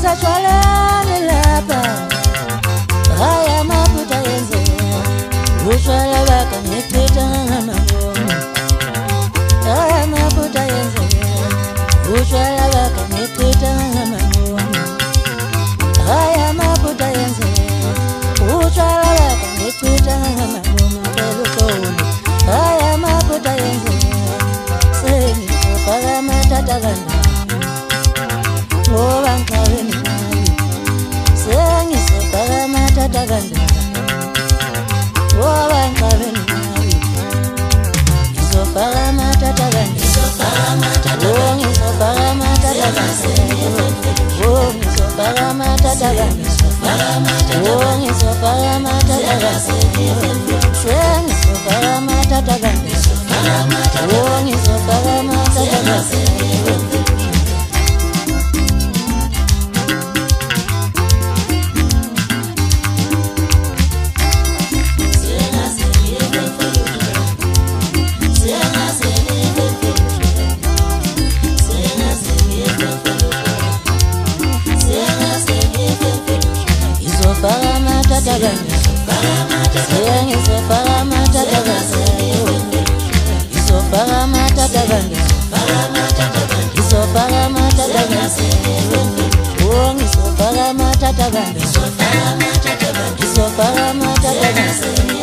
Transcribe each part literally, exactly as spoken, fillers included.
Usatshwalani lapha haya maphutha yenzeka utshwala bakho ngichitha ngamabomu haya maphutha yenzeka utshwala bakho ngichitha ngamabomu haya maphutha yenzeka utshwala bakho ngichitha ngamabomu belukoni haya maphutha yenzeka sengizofaka amathatha kandani ngoba ngiqale nawe sengizofaka amathatha kandani ngoba ngiqale nawe ngizofaka amathatha kandani oh ngizofaka amathatha kandani oh ngizofaka amathatha kandani oh ngizofaka amathatha kandani sengizofaka amathatha kandani oh ngizofaka amathatha kandani ngizofaka amathatha kandani ngizofaka amathatha kandani ngizofaka amathatha kandani oh ngizofaka amathatha kandani ngizofaka amathatha kandani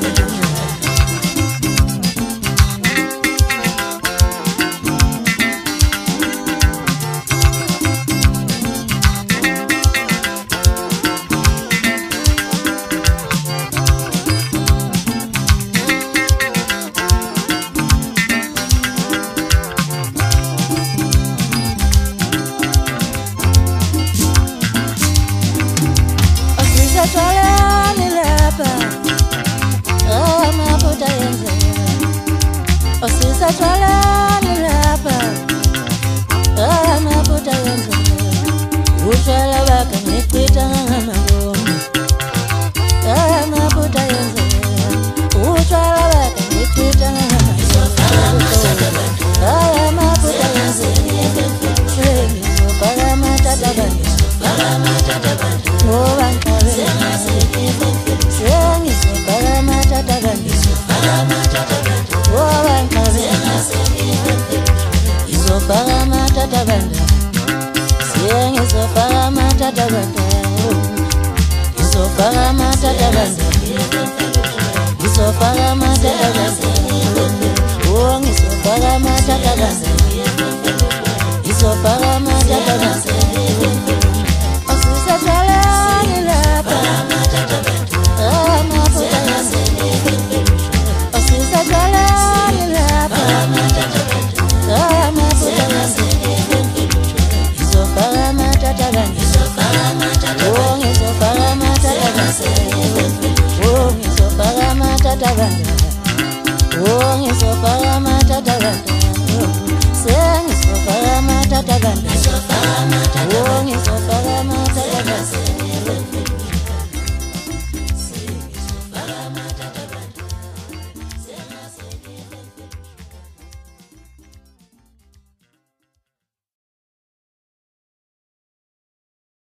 Usatshwalani lapha haya maphutha yenzeka usatshwalani lapha haya maphutha yenzeka utshwala bakho ngichitha ngamabomu haya maphutha yenzeka utshwala bakho ngichitha ngamabomu haya maphutha yenzeka sengizofaka amathatha kandani ngoba ngiqale sengizofaka amathatha kandani ngoba ngiqale ngizofaka amathatha kandani sengizofaka amathatha kandani ngizofaka amathatha kandani ngizofaka amathatha kandani oh ngizofaka amathatha kandani ngizofaka amathatha kandani usatshwalani lapha haya maphutha yenzeka usatshwalani lapha haya maphutha yenzeka ngizofaka amathatha kandani oh ngizofaka amathatha kandani oh ngizofaka amathatha kandani